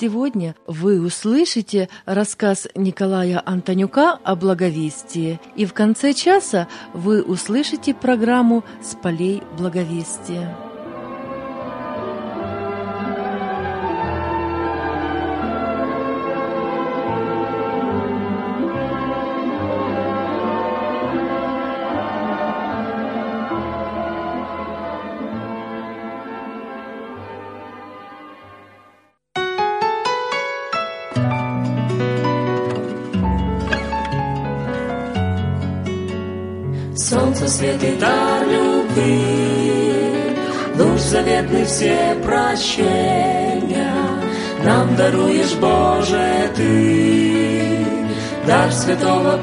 Сегодня вы услышите рассказ Николая Антонюка о благовестии, и в конце часа вы услышите программу «С полей благовестия». Солнце, свет и дар любви, луч заветный все прощения, нам даруешь, Боже, Ты, дар святого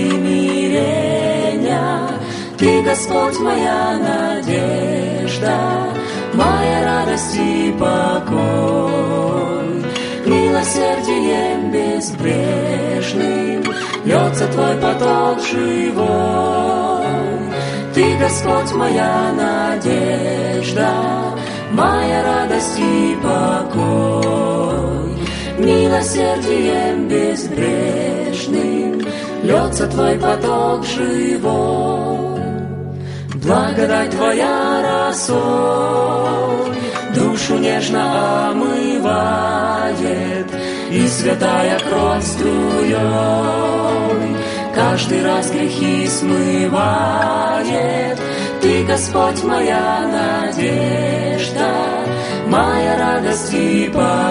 примирения. Ты, Господь, моя надежда, моя радость и покой, милосердием безбрежным льется Твой поток живой. Ты, Господь, моя надежда, моя радость и покой, милосердием безбрежным льется Твой поток живой. Благодать Твоя росой душу нежно омывает, и святая кровь струей каждый раз грехи смывает. Ты, Господь, моя надежда, моя радость и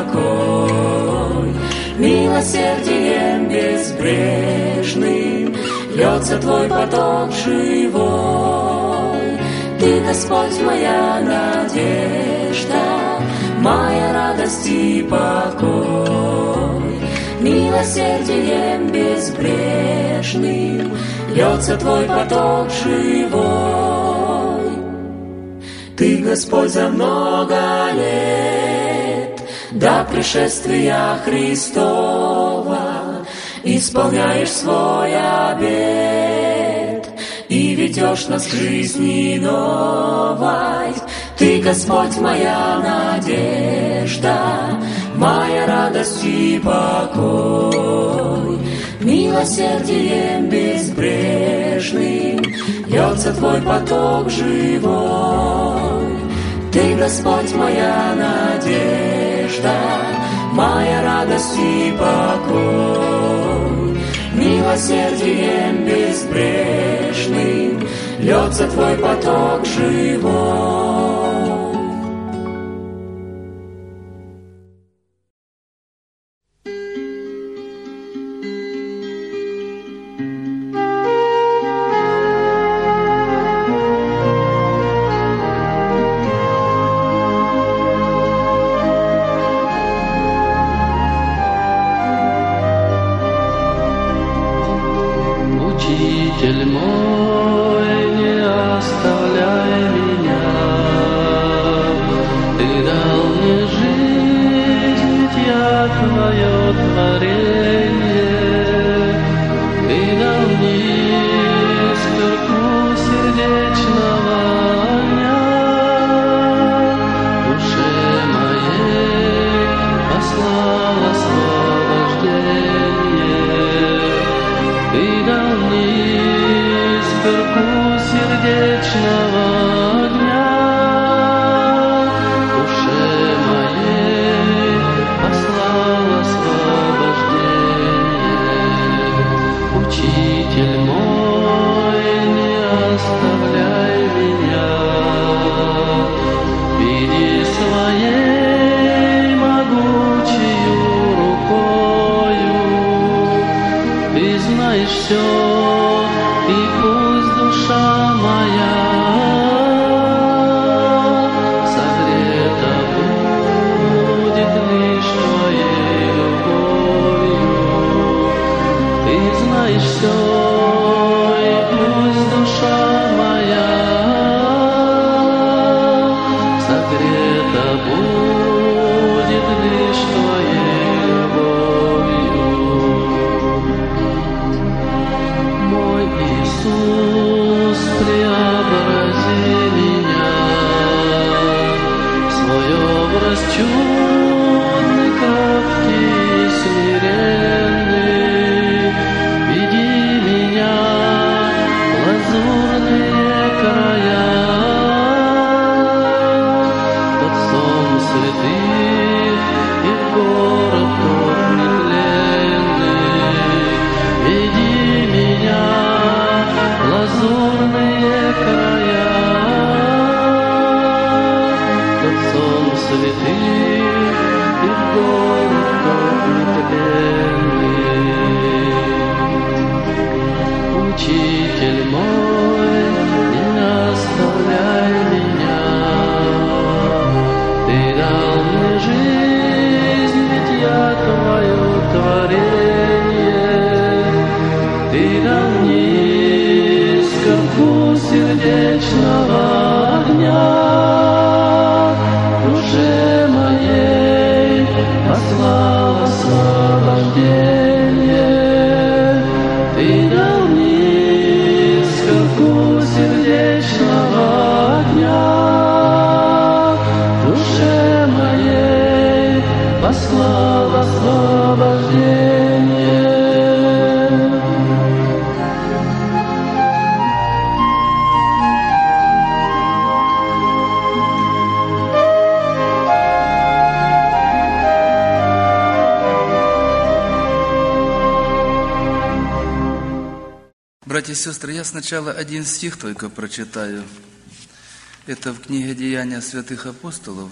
покой, милосердием безбрежным льется Твой поток живой. Ты, Господь, моя надежда, моя радость и покой, милосердием безбрежным льется Твой поток живой. Ты, Господь, за много лет до пришествия Христова исполняешь свой обет и ведешь нас к жизни новой. Ты, Господь, моя надежда, моя радость и покой, милосердием безбрежным льется Твой поток живой. Ты, Господь, моя надежда, моя радость и покой, милосердием безбрежным льется Твой поток живой. Учитель мой, не оставляй меня, Ты дал мне жизнь, ведь я Твое творение. Ты дал мне искорку сердечного огня, душе моей послал освобождение. Ты дал мне искорку сердечного огня, душе моей послал освобождение. Учитель мой, не оставляй меня, веди своей могучею рукою. Ты знаешь все, и пусть душа моя согрета будет лишь Твоей любовью. Ты знаешь все, и пусть душа моя согрета будет лишь Твоей любовью. Мой Иисус, преобрази меня в свой образ чудный, кроткий Ты дал искорку сердечного огня душе моей, послал освобождение. Ты дал искорку сердечного огня душе моей, послал освобождение. Братья и сестры, я сначала один стих только прочитаю. Это в книге «Деяния святых апостолов»,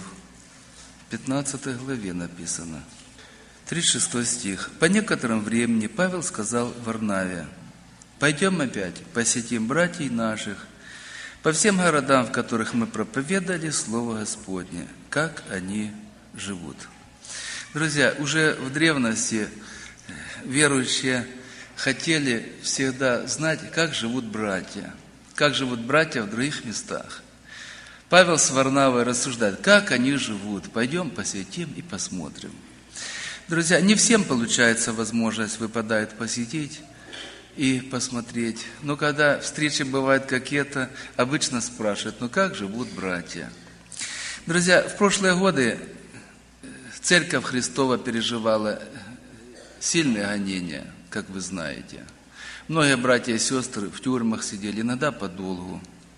15 главе написано. 36 стих. «По некотором времени Павел сказал Варнаве: пойдем опять, посетим братьев наших по всем городам, в которых мы проповедали Слово Господне, как они живут». Друзья, уже в древности верующие хотели всегда знать, как живут братья в других местах. Павел с Варнавой рассуждает, как они живут. Пойдем, посетим и посмотрим. Друзья, не всем получается возможность выпадает посетить и посмотреть. Но когда встречи бывают какие-то, обычно спрашивают, как живут братья? Друзья, в прошлые годы Церковь Христова переживала сильные гонения, как вы знаете. Многие братья и сестры в тюрьмах сидели, иногда подолгу.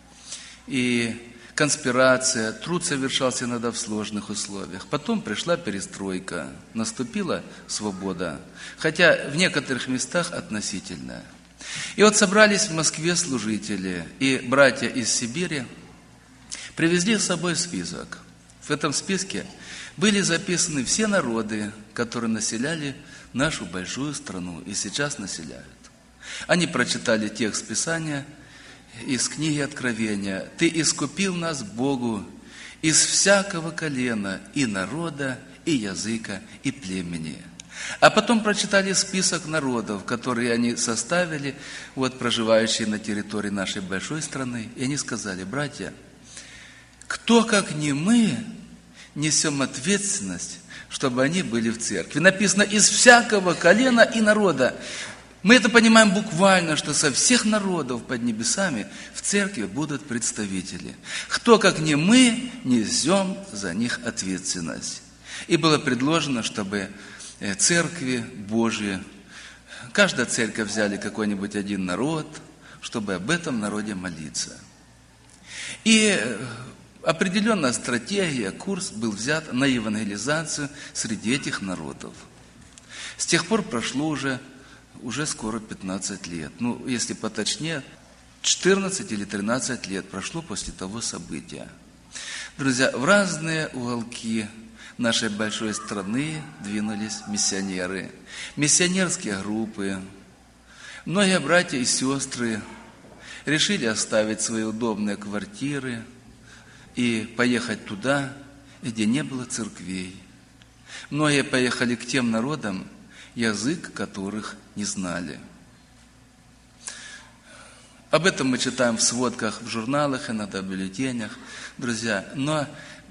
И конспирация, труд совершался иногда в сложных условиях. Потом пришла перестройка, наступила свобода, хотя в некоторых местах относительная. И вот собрались в Москве служители, и братья из Сибири привезли с собой список. В этом списке были записаны все народы, которые населяли нашу большую страну и сейчас населяют. Они прочитали текст Писания из книги Откровения. «Ты искупил нас Богу из всякого колена и народа, и языка, и племени». А потом прочитали список народов, которые они составили, проживающие на территории нашей большой страны. И они сказали: братья, кто, как не мы, несем ответственность, чтобы они были в церкви. Написано, из всякого колена и народа. Мы это понимаем буквально, что со всех народов под небесами в церкви будут представители. Кто, как не мы, несем за них ответственность. И было предложено, чтобы церкви Божьи, каждая церковь взяли какой-нибудь один народ, чтобы об этом народе молиться. И определенная стратегия, курс был взят на евангелизацию среди этих народов. С тех пор прошло уже скоро 15 лет. Если поточнее, 14 или 13 лет прошло после того события. Друзья, в разные уголки нашей большой страны двинулись миссионеры, миссионерские группы. Многие братья и сестры решили оставить свои удобные квартиры и поехать туда, где не было церквей. Многие поехали к тем народам, язык которых не знали. Об этом мы читаем в сводках, в журналах, иногда в бюллетенях, друзья. Но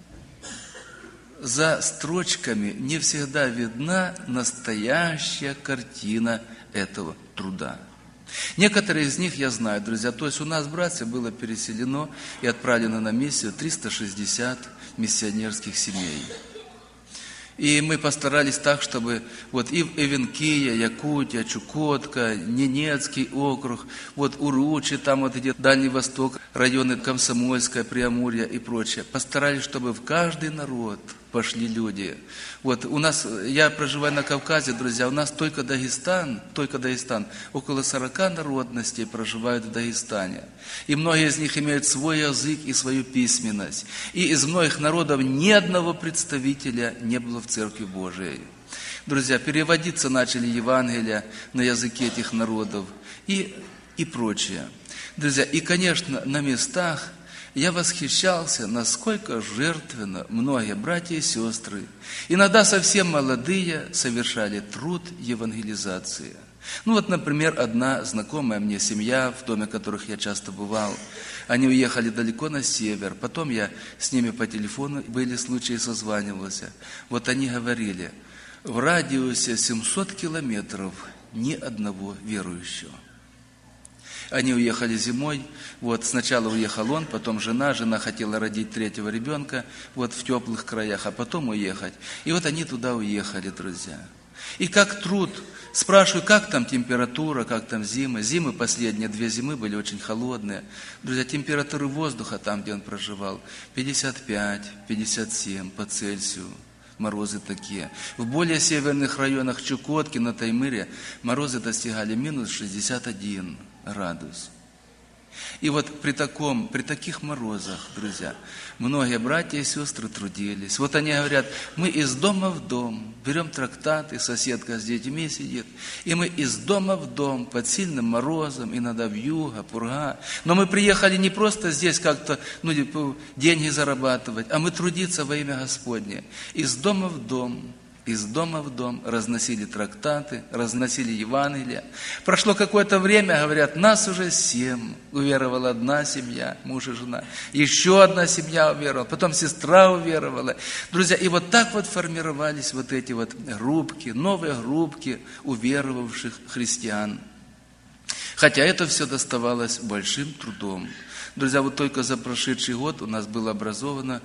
за строчками не всегда видна настоящая картина этого труда. Некоторые из них я знаю, друзья. То есть у нас, братья, было переселено и отправлено на миссию 360 миссионерских семей. И мы постарались так, чтобы и Эвенкия, Якутия, Чукотка, Ненецкий округ, Уручи, там где Дальний Восток, районы Комсомольская, Преамурье и прочее. Постарались, чтобы в каждый народ пошли люди. У нас, я проживаю на Кавказе, друзья, у нас только Дагестан, около 40 народностей проживают в Дагестане. И многие из них имеют свой язык и свою письменность. И из многих народов ни одного представителя не было в Церкви Божией. Друзья, переводиться начали Евангелия на языке этих народов и прочее. Друзья, и, конечно, на местах я восхищался, насколько жертвенно многие братья и сестры, иногда совсем молодые, совершали труд евангелизации. Ну вот, например, одна знакомая мне семья, в доме которых я часто бывал, они уехали далеко на север, потом я с ними по телефону, были случаи, созванивался. Вот они говорили, в радиусе 700 километров ни одного верующего. Они уехали зимой, вот сначала уехал он, потом жена хотела родить третьего ребенка, вот в теплых краях, а потом уехать. И вот они туда уехали, друзья. И как труд, спрашиваю, как там температура, как там зимы. Зимы последние 2 зимы были очень холодные. Друзья, температуры воздуха там, где он проживал, 55, 57 по Цельсию. Морозы такие. В более северных районах Чукотки, на Таймыре, морозы достигали минус 61 градус. И вот при таких морозах, друзья, многие братья и сестры трудились. Вот они говорят, мы из дома в дом, берем трактаты, соседка с детьми сидит, и мы из дома в дом под сильным морозом, иногда вьюга, пурга. Но мы приехали не просто здесь как-то деньги зарабатывать, а мы трудиться во имя Господне. Из дома в дом разносили трактаты, разносили Евангелие. Прошло какое-то время, говорят, нас уже 7. Уверовала одна семья, муж и жена. Еще одна семья уверовала, потом сестра уверовала. Друзья, и вот так вот формировались вот эти вот группки, новые группки уверовавших христиан. Хотя это все доставалось большим трудом. Друзья, вот только за прошедший год у нас было образовано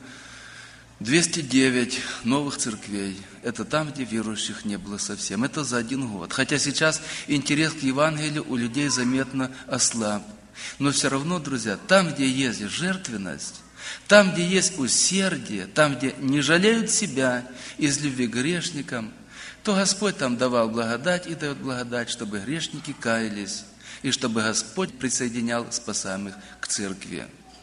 209 новых церквей. Это там, где верующих не было совсем. Это за 1 год. Хотя сейчас интерес к Евангелию у людей заметно ослаб. Но все равно, друзья, там, где есть жертвенность, там, где есть усердие, там, где не жалеют себя из любви к грешникам, то Господь там давал благодать и дает благодать, чтобы грешники каялись, и чтобы Господь присоединял спасаемых к церкви.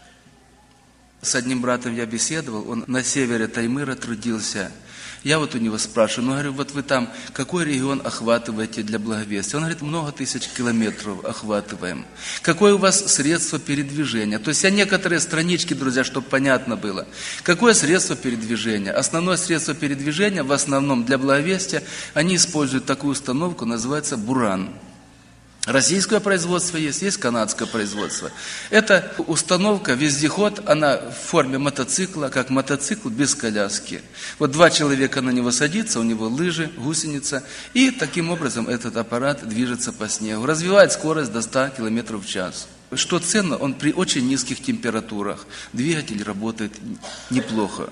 С одним братом я беседовал, он на севере Таймыра трудился. Я вот у него спрашиваю, говорю, вот вы там какой регион охватываете для благовестия? Он говорит, много тысяч километров охватываем. Какое у вас средство передвижения? То есть я некоторые странички, друзья, чтобы понятно было. Какое средство передвижения? Основное средство передвижения, в основном для благовестия, они используют такую установку, называется буран. Российское производство есть канадское производство. Это установка, вездеход, она в форме мотоцикла, как мотоцикл без коляски. Вот 2 человека на него садятся, у него лыжи, гусеница, и таким образом этот аппарат движется по снегу, развивает скорость до 100 км в час. Что ценно, он при очень низких температурах, двигатель работает неплохо.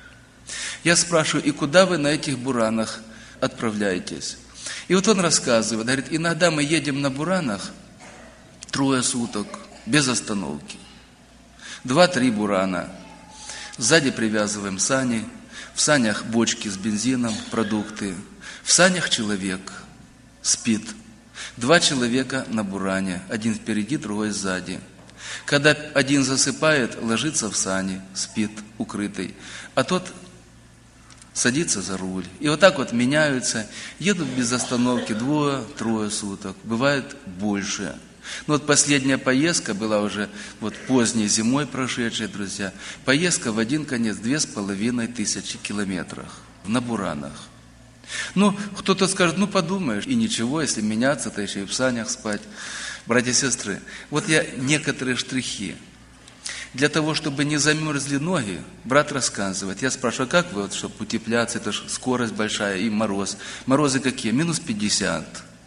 Я спрашиваю, и куда вы на этих буранах отправляетесь? И вот он рассказывает, говорит, иногда мы едем на буранах 3 суток, без остановки. 2-3 бурана. Сзади привязываем сани, в санях бочки с бензином, продукты. В санях человек спит. 2 человека на буране, один впереди, другой сзади. Когда один засыпает, ложится в сани, спит укрытый, а тот садится за руль. И вот так вот меняются, едут без остановки 2-3 суток, бывает больше. Но вот последняя поездка была уже вот поздней зимой прошедшей, друзья. Поездка в один конец 2500 километров на буранах. Ну, кто-то скажет, ну подумаешь, и ничего, если меняться, то еще и в санях спать. Братья и сестры, вот я некоторые штрихи. Для того, чтобы не замерзли ноги, брат рассказывает. Я спрашиваю, как вы, вот, чтобы утепляться, это же скорость большая и мороз. Морозы какие? Минус 50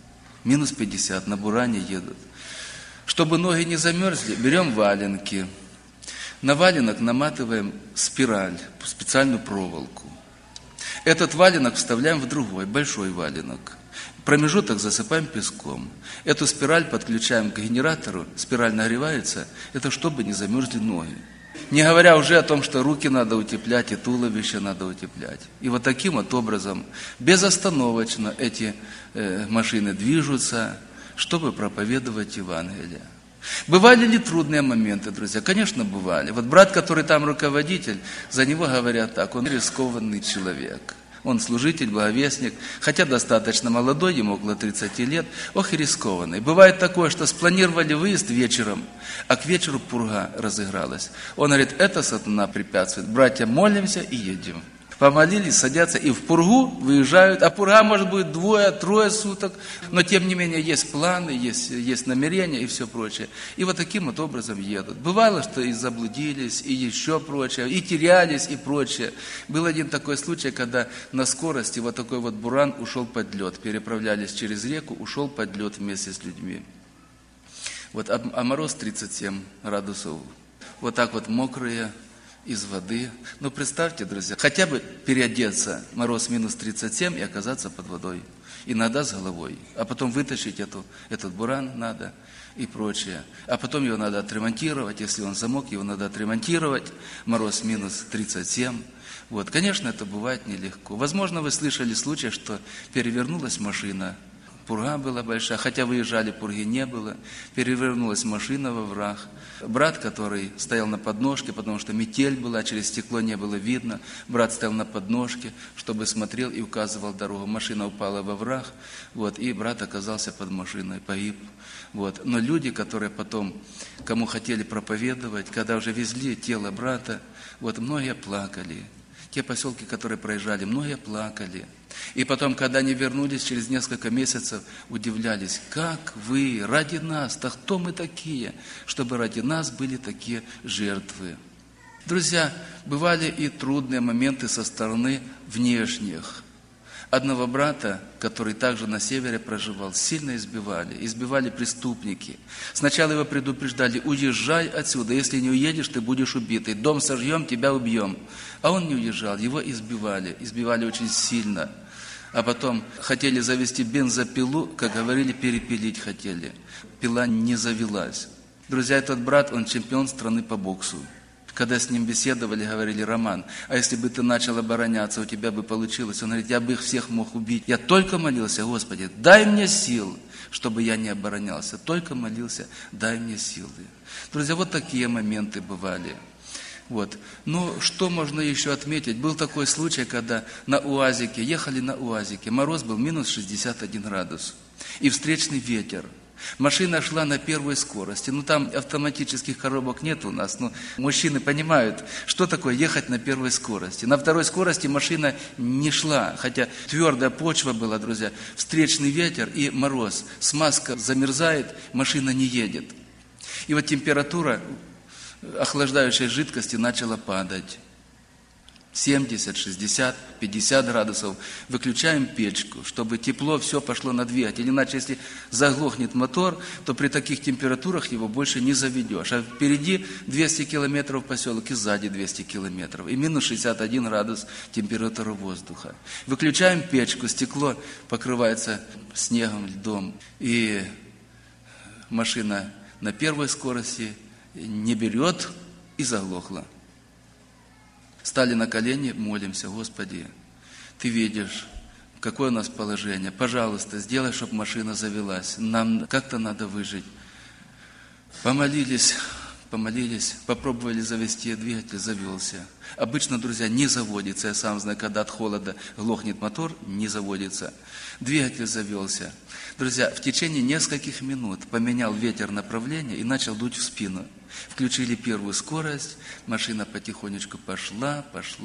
на буране едут. Чтобы ноги не замерзли, берем валенки. На валенок наматываем спираль, специальную проволоку. Этот валенок вставляем в другой, большой валенок. Промежуток засыпаем песком. Эту спираль подключаем к генератору, спираль нагревается, это чтобы не замерзли ноги. Не говоря уже о том, что руки надо утеплять и туловище надо утеплять. И вот таким вот образом безостановочно эти машины движутся, чтобы проповедовать Евангелие. Бывали ли трудные моменты, друзья? Конечно, бывали. Вот брат, который там руководитель, за него говорят так, он рискованный человек. Он служитель, благовестник, хотя достаточно молодой, ему около 30 лет, ох и рискованный. Бывает такое, что спланировали выезд вечером, а к вечеру пурга разыгралась. Он говорит, это сатана препятствует. Братья, молимся и едем. Помолились, садятся и в пургу выезжают. А пурга может быть 2-3 суток. Но тем не менее есть планы, есть намерения и все прочее. И вот таким вот образом едут. Бывало, что и заблудились, и еще прочее, и терялись, и прочее. Был один такой случай, когда на скорости вот такой вот буран ушел под лед. Переправлялись через реку, ушел под лед вместе с людьми. Вот, а мороз 37 градусов. Вот так вот мокрые, из воды. Ну, представьте, друзья, хотя бы переодеться, мороз минус 37 и оказаться под водой. Иногда с головой. А потом вытащить этот буран надо и прочее. А потом его надо отремонтировать. Если он замок, его надо отремонтировать. Мороз минус 37. Вот, конечно, это бывает нелегко. Возможно, вы слышали случай, что перевернулась машина. Пурга была большая, хотя выезжали, пурги не было. Перевернулась машина во враг. Брат, который стоял на подножке, потому что метель была, через стекло не было видно. Брат стоял на подножке, чтобы смотрел и указывал дорогу. Машина упала во враг, вот, и брат оказался под машиной, погиб. Вот. Но люди, которые потом, кому хотели проповедовать, когда уже везли тело брата, вот, многие плакали. Те поселки, которые проезжали, многие плакали. И потом, когда они вернулись через несколько месяцев, удивлялись, как вы ради нас, да кто мы такие, чтобы ради нас были такие жертвы. Друзья, бывали и трудные моменты со стороны внешних. Одного брата, который также на севере проживал, сильно избивали преступники. Сначала его предупреждали: уезжай отсюда, если не уедешь, ты будешь убитый, дом сожжем, тебя убьем. А он не уезжал, его избивали очень сильно. А потом хотели завести бензопилу, как говорили, перепилить хотели. Пила не завелась. Друзья, этот брат, он чемпион страны по боксу. Когда с ним беседовали, говорили: Роман, а если бы ты начал обороняться, у тебя бы получилось? Он говорит: я бы их всех мог убить. Я только молился: Господи, дай мне сил, чтобы я не оборонялся. Только молился: дай мне силы. Друзья, вот такие моменты бывали. Вот. Ну, что можно еще отметить? Был такой случай, когда ехали на УАЗике, мороз был минус 61 градус, и встречный ветер. Машина шла на первой скорости. Ну, там автоматических коробок нет у нас. Но мужчины понимают, что такое ехать на первой скорости. На второй скорости машина не шла. Хотя твердая почва была, друзья. Встречный ветер и мороз. Смазка замерзает, машина не едет. И вот температура охлаждающей жидкости начала падать. 70, 60, 50 градусов. Выключаем печку, чтобы тепло все пошло на двигатель. Иначе, если заглохнет мотор, то при таких температурах его больше не заведешь. А впереди 200 километров поселок и сзади 200 километров. И минус 61 градус температура воздуха. Выключаем печку, стекло покрывается снегом, льдом. И машина на первой скорости не берет и заглохла. Стали на колени, молимся: Господи, Ты видишь, какое у нас положение. Пожалуйста, сделай, чтобы машина завелась. Нам как-то надо выжить. Помолились, попробовали завести, двигатель завелся. Обычно, друзья, не заводится. Я сам знаю, когда от холода глохнет мотор, не заводится. Двигатель завелся. Друзья, в течение нескольких минут поменял ветер направление и начал дуть в спину. Включили первую скорость, машина потихонечку пошла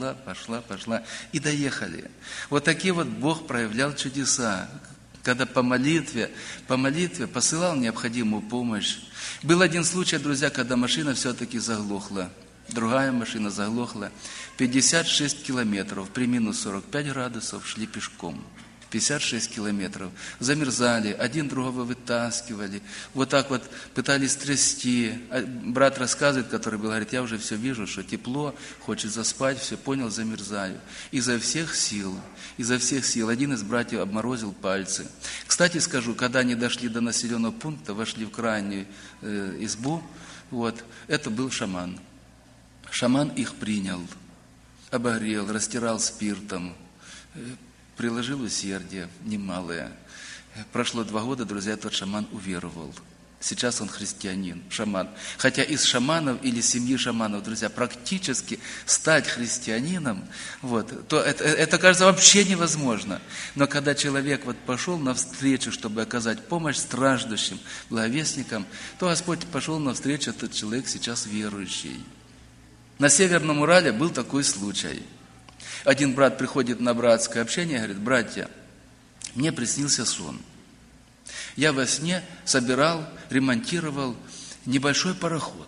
и доехали. Вот такие вот Бог проявлял чудеса, когда по молитве посылал необходимую помощь. Был один случай, друзья, когда машина все-таки заглохла. Другая машина заглохла. 56 километров при минус 45 градусов шли пешком. 56 километров. Замерзали, один другого вытаскивали. Вот так вот пытались трясти. Брат рассказывает, который был, говорит: я уже все вижу, что тепло, хочет заспать, все понял, замерзаю. Изо всех сил. Один из братьев обморозил пальцы. Кстати скажу, когда они дошли до населенного пункта, вошли в крайнюю избу, вот, это был шаман. Шаман их принял, обогрел, растирал спиртом, приложил усердие немалое. Прошло 2 года, друзья, этот шаман уверовал. Сейчас он христианин, шаман. Хотя из шаманов или семьи шаманов, друзья, практически стать христианином, вот, то это кажется вообще невозможно. Но когда человек вот пошел навстречу, чтобы оказать помощь страждущим, благовестникам, то Господь пошел навстречу, этот человек сейчас верующий. На Северном Урале был такой случай. Один брат приходит на братское общение и говорит: братья, мне приснился сон. Я во сне собирал, ремонтировал небольшой пароход.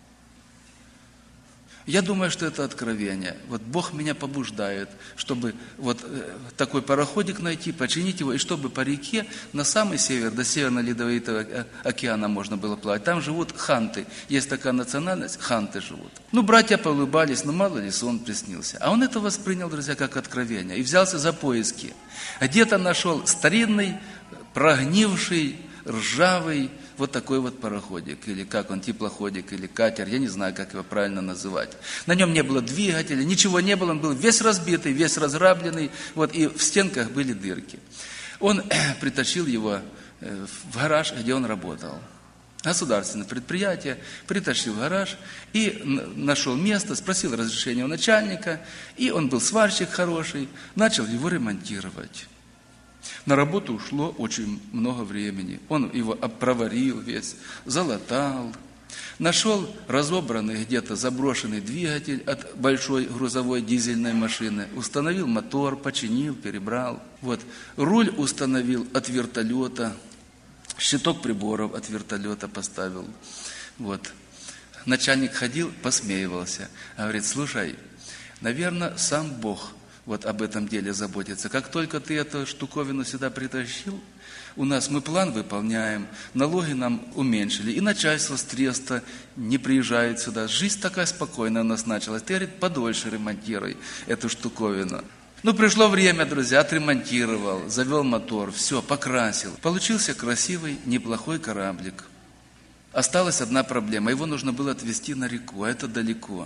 Я думаю, что это откровение. Вот Бог меня побуждает, чтобы вот такой пароходик найти, починить его, и чтобы по реке на самый север, до Северно-Ледовитого океана можно было плавать. Там живут ханты. Есть такая национальность, ханты живут. Ну, братья поулыбались, ну, мало ли, сон приснился. А он это воспринял, друзья, как откровение. И взялся за поиски. Где-то нашел старинный, прогнивший, ржавый, вот такой вот пароходик, или как он, теплоходик, или катер, я не знаю, как его правильно называть. На нем не было двигателя, ничего не было, он был весь разбитый, весь разрабленный, вот, и в стенках были дырки. Он притащил его в гараж, где он работал. Государственное предприятие, притащил в гараж и нашел место, спросил разрешения у начальника, и он был сварщик хороший, начал его ремонтировать. На работу ушло очень много времени. Он его проварил весь, залатал. Нашел разобранный где-то заброшенный двигатель от большой грузовой дизельной машины. Установил мотор, починил, перебрал. Вот. Руль установил от вертолета. Щиток приборов от вертолета поставил. Вот. Начальник ходил, посмеивался. Говорит: слушай, наверное, сам Бог вот об этом деле заботится. Как только ты эту штуковину сюда притащил, у нас мы план выполняем, налоги нам уменьшили, и начальство с Треста не приезжает сюда. Жизнь такая спокойная у нас началась. Ты, говорит, подольше ремонтируй эту штуковину. Ну, пришло время, друзья, отремонтировал, завел мотор, все, покрасил. Получился красивый, неплохой кораблик. Осталась одна проблема, его нужно было отвезти на реку, а это далеко.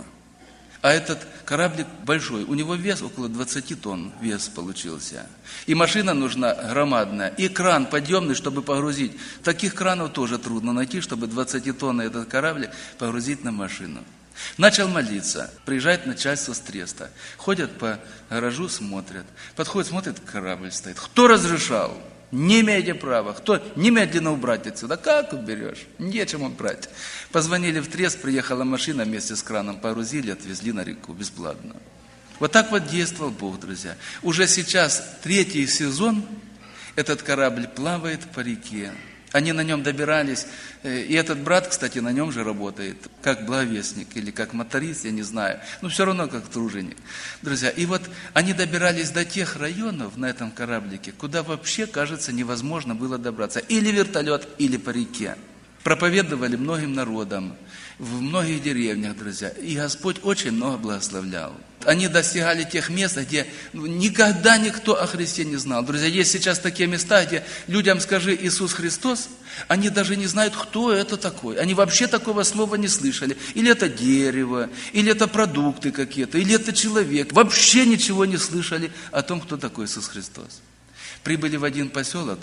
А этот кораблик большой, у него вес около 20 тонн, вес получился. И машина нужна громадная, и кран подъемный, чтобы погрузить. Таких кранов тоже трудно найти, чтобы 20-тонный этот кораблик погрузить на машину. Начал молиться, приезжает начальство с Треста. Ходят по гаражу, смотрят. Подходят, смотрят, корабль стоит. Кто разрешал? Не имеете права. Кто? Немедленно убрать отсюда. Как уберешь? Нечем убрать. Позвонили в Трест, приехала машина вместе с краном, погрузили, отвезли на реку бесплатно. Вот так вот действовал Бог, друзья. Уже сейчас 3-й сезон этот корабль плавает по реке. Они на нем добирались, и этот брат, кстати, на нем же работает, как благовестник или как моторист, я не знаю, но все равно как труженик. Друзья, и вот они добирались до тех районов на этом кораблике, куда вообще, кажется, невозможно было добраться. Или вертолет, или по реке. Проповедовали многим народам, в многих деревнях, друзья, и Господь очень много благословлял. Они достигали тех мест, где никогда никто о Христе не знал. Друзья, есть сейчас такие места, где людям скажи Иисус Христос, они даже не знают, кто это такой. Они вообще такого слова не слышали. Или это дерево, или это продукты какие-то, или это человек. Вообще ничего не слышали о том, кто такой Иисус Христос. Прибыли в один поселок,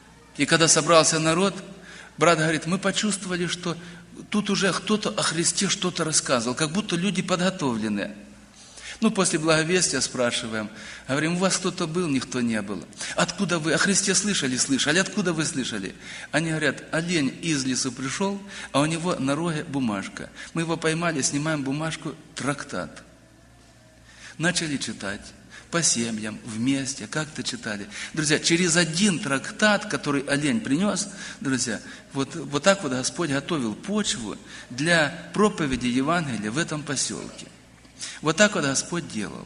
и когда собрался народ, брат говорит, мы почувствовали, что тут уже кто-то о Христе что-то рассказывал, как будто люди подготовлены. Ну, после благовестия спрашиваем, говорим, у вас кто-то был, никто не был. Откуда вы? О Христе слышали? Слышали. Откуда вы слышали? Они говорят, олень из лесу пришел, а у него на роге бумажка. Мы его поймали, снимаем бумажку, трактат. Начали читать. По семьям, вместе, как-то читали. Друзья, через один трактат, который олень принес, друзья, вот так вот Господь готовил почву для проповеди Евангелия в этом поселке. Вот так вот Господь делал.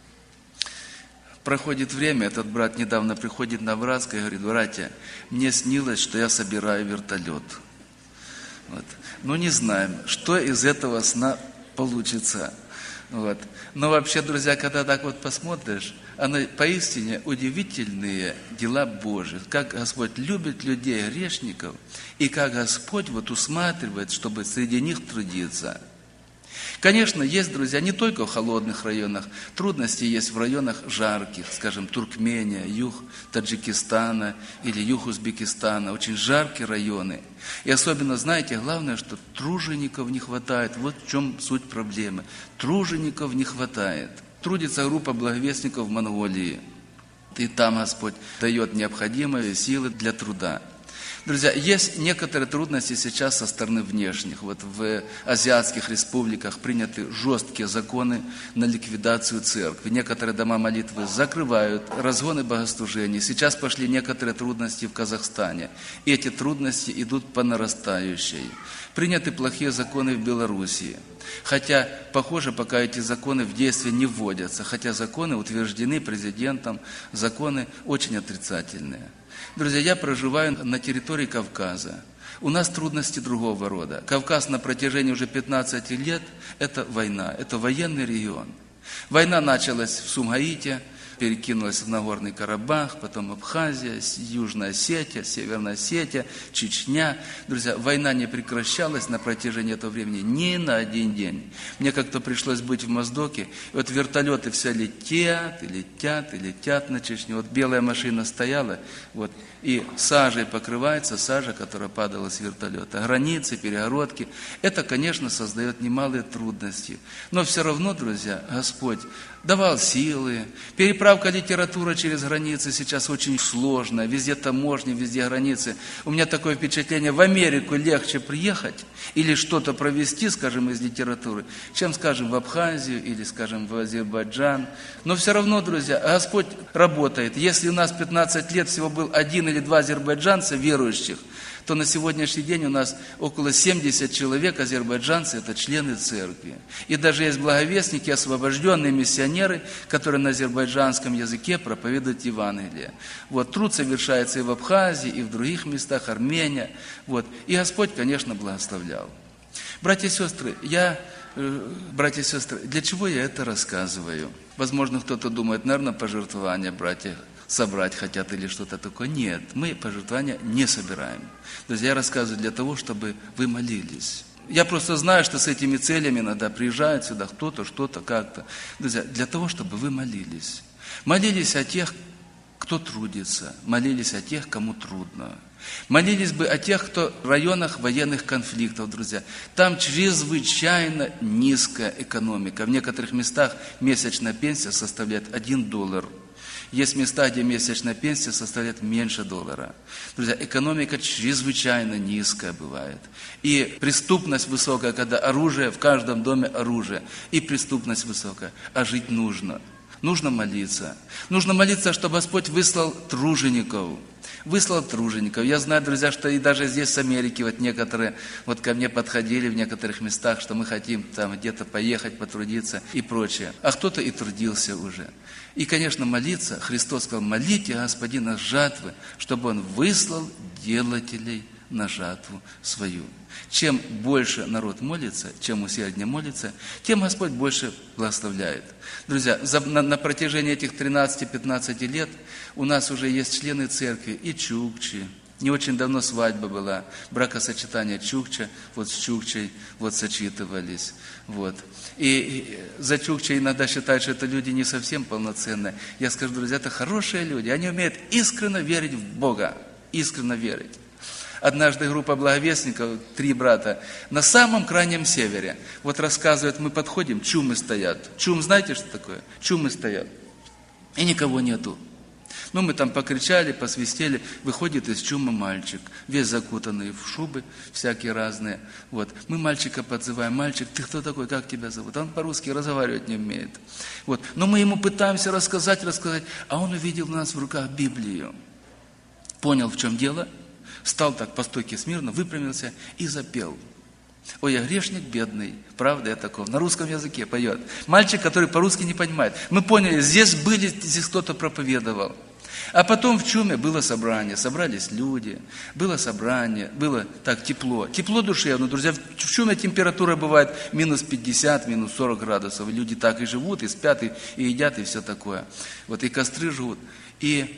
Проходит время, этот брат недавно приходит на братское и говорит, братья, мне снилось, что я собираю вертолет. Вот. Ну, не знаем, что из этого сна получится. Вот. Но вообще, друзья, когда так вот посмотришь, оно поистине удивительные дела Божьи. Как Господь любит людей, грешников, и как Господь вот усматривает, чтобы среди них трудиться. Конечно, есть, друзья, не только в холодных районах. Трудности есть в районах жарких, скажем, Туркмения, юг Таджикистана или юг Узбекистана. Очень жаркие районы. И особенно, знаете, главное, что тружеников не хватает. Вот в чем суть проблемы. Тружеников не хватает. Трудится группа благовестников в Монголии. И там Господь дает необходимые силы для труда. Друзья, есть некоторые трудности сейчас со стороны внешних. Вот в азиатских республиках приняты жесткие законы на ликвидацию церкви. Некоторые дома молитвы закрывают, разгоны богослужений. Сейчас пошли некоторые трудности в Казахстане. И эти трудности идут по нарастающей. Приняты плохие законы в Белоруссии. Хотя, похоже, пока эти законы в действие не вводятся. Хотя законы утверждены президентом, законы очень отрицательные. Друзья, я проживаю на территории Кавказа. У нас трудности другого рода. Кавказ на протяжении уже 15 лет – это война, это военный регион. Война началась в Сумгаите, перекинулась в Нагорный Карабах, потом Абхазия, Южная Осетия, Северная Осетия, Чечня. Друзья, война не прекращалась на протяжении этого времени ни на один день. Мне как-то пришлось быть в Моздоке, и вот вертолеты все летят, и летят, и летят на Чечню. Вот белая машина стояла, вот, и сажей покрывается, сажа, которая падала с вертолета. Границы, перегородки. Это, конечно, создает немалые трудности. Но все равно, друзья, Господь давал силы. Переправка литературы через границы сейчас очень сложная. Везде таможни, везде границы. У меня такое впечатление, в Америку легче приехать или что-то провести, скажем, из литературы, чем, скажем, в Абхазию или, скажем, в Азербайджан. Но все равно, друзья, Господь работает. Если у нас 15 лет всего был 1 или 2 азербайджанца верующих, то на сегодняшний день у нас около 70 человек, азербайджанцы, это члены церкви. И даже есть благовестники, освобожденные миссионеры, которые на азербайджанском языке проповедуют Евангелие. Вот, труд совершается и в Абхазии, и в других местах, Армения. Вот. И Господь, конечно, благословлял. Братья и сестры, для чего я это рассказываю? Возможно, кто-то думает, наверное, пожертвования, братья, собрать хотят или что-то такое. Нет, мы пожертвования не собираем. Друзья, я рассказываю для того, чтобы вы молились. Я просто знаю, что с этими целями иногда приезжают сюда кто-то, что-то, как-то. Друзья, для того, чтобы вы молились. Молились о тех, кто трудится. Молились о тех, кому трудно. Молились бы о тех, кто в районах военных конфликтов, друзья. Там чрезвычайно низкая экономика. В некоторых местах месячная пенсия составляет $1. Есть места, где месячная пенсия составляет меньше $1. Друзья, экономика чрезвычайно низкая бывает. И преступность высокая, когда оружие, в каждом доме оружие. И преступность высокая. А жить нужно. Нужно молиться. Нужно молиться, чтобы Господь выслал тружеников. Выслал тружеников. Я знаю, друзья, что и даже здесь, в Америке, вот некоторые вот ко мне подходили в некоторых местах, что мы хотим там где-то поехать, потрудиться и прочее. А кто-то и трудился уже. И, конечно, молиться. Христос сказал, молите Господина жатвы, чтобы Он выслал делателей на жатву свою. Чем больше народ молится, чем усерднее молится, тем Господь больше благословляет. Друзья, на протяжении этих 13-15 лет у нас уже есть члены церкви и чукчи. Не очень давно свадьба была, бракосочетание чукча, вот с чукчей вот сочетывались. Вот. И за чукчей иногда считают, что это люди не совсем полноценные. Я скажу, друзья, это хорошие люди, они умеют искренне верить в Бога, искренне верить. Однажды группа благовестников, 3 брата, на самом крайнем севере, вот рассказывают, мы подходим, чумы стоят. Чум, знаете, что такое? Чумы стоят. И никого нету. Ну, мы там покричали, посвистели, выходит из чумы мальчик, весь закутанный в шубы всякие разные. Вот. Мы мальчика подзываем, мальчик, ты кто такой, как тебя зовут? Он по-русски разговаривать не умеет. Вот. Но мы ему пытаемся рассказать, а он увидел у нас в руках Библию. Понял, в чем дело? Встал так по стойке смирно, выпрямился и запел. Ой, я грешник бедный, правда я таков. На русском языке поет. Мальчик, который по-русски не понимает. Мы поняли, здесь кто-то проповедовал. А потом в чуме было собрание, собрались люди, было собрание, было так тепло. Тепло душевно, друзья, в чуме температура бывает минус 50, минус 40 градусов. И люди так и живут, и спят, и едят, и все такое. Вот и костры живут. И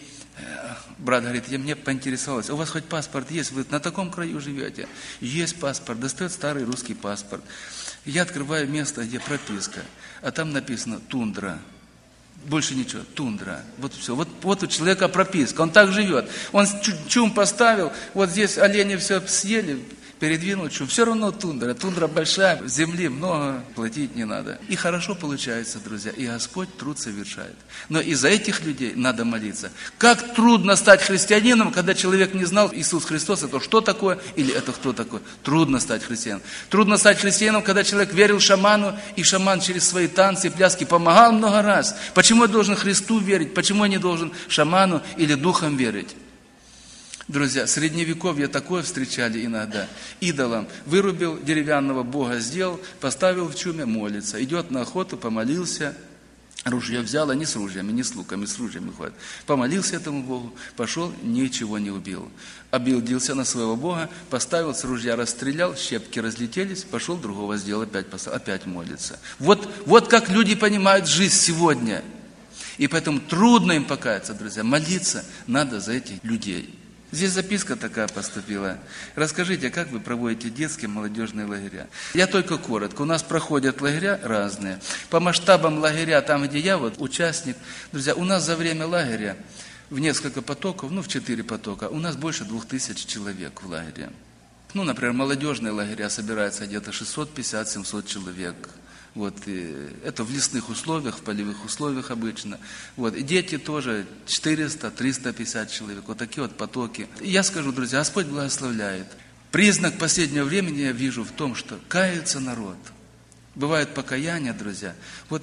брат говорит, мне поинтересовалось, у вас хоть паспорт есть? Вы на таком краю живете? Есть паспорт, достает старый русский паспорт. Я открываю место, где прописка, а там написано «Тундра». Больше ничего, тундра. Вот все. Вот у человека прописка, он так живет. Он чум поставил, вот здесь олени все съели, передвинуть, что все равно тундра. Тундра большая, земли много, платить не надо. И хорошо получается, друзья, и Господь труд совершает. Но и за этих людей надо молиться. Как трудно стать христианином, когда человек не знал Иисус Христос, это что такое или это кто такой. Трудно стать христианином. Трудно стать христианином, когда человек верил шаману, и шаман через свои танцы и пляски помогал много раз. Почему я должен Христу верить? Почему я не должен шаману или духам верить? Друзья, средневековье такое встречали иногда. Идолам вырубил деревянного бога, сделал, поставил в чуме, молится. Идет на охоту, помолился, ружье взял, а не с ружьями, не с луками, с ружьями ходит. Помолился этому богу, пошел, ничего не убил. Обиделся на своего бога, поставил с ружья, расстрелял, щепки разлетелись, пошел, другого сделал, опять поставил, опять молится. Вот как люди понимают жизнь сегодня. И поэтому трудно им покаяться, друзья. Молиться надо за этих людей. Здесь записка такая поступила. Расскажите, как вы проводите детские молодежные лагеря? Я только коротко. У нас проходят лагеря разные. По масштабам лагеря, там, где я участник, друзья, у нас за время лагеря в несколько потоков, в 4 потока, у нас больше 2000 человек в лагере. Например, молодежные лагеря собираются где-то 650-700 человек. И это в лесных условиях, в полевых условиях обычно. И дети тоже 400-350 человек. Такие потоки. И я скажу, друзья, Господь благословляет. Признак последнего времени я вижу в том, что кается народ. Бывает покаяние, друзья. В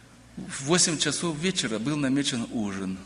8 часов вечера был намечен ужин.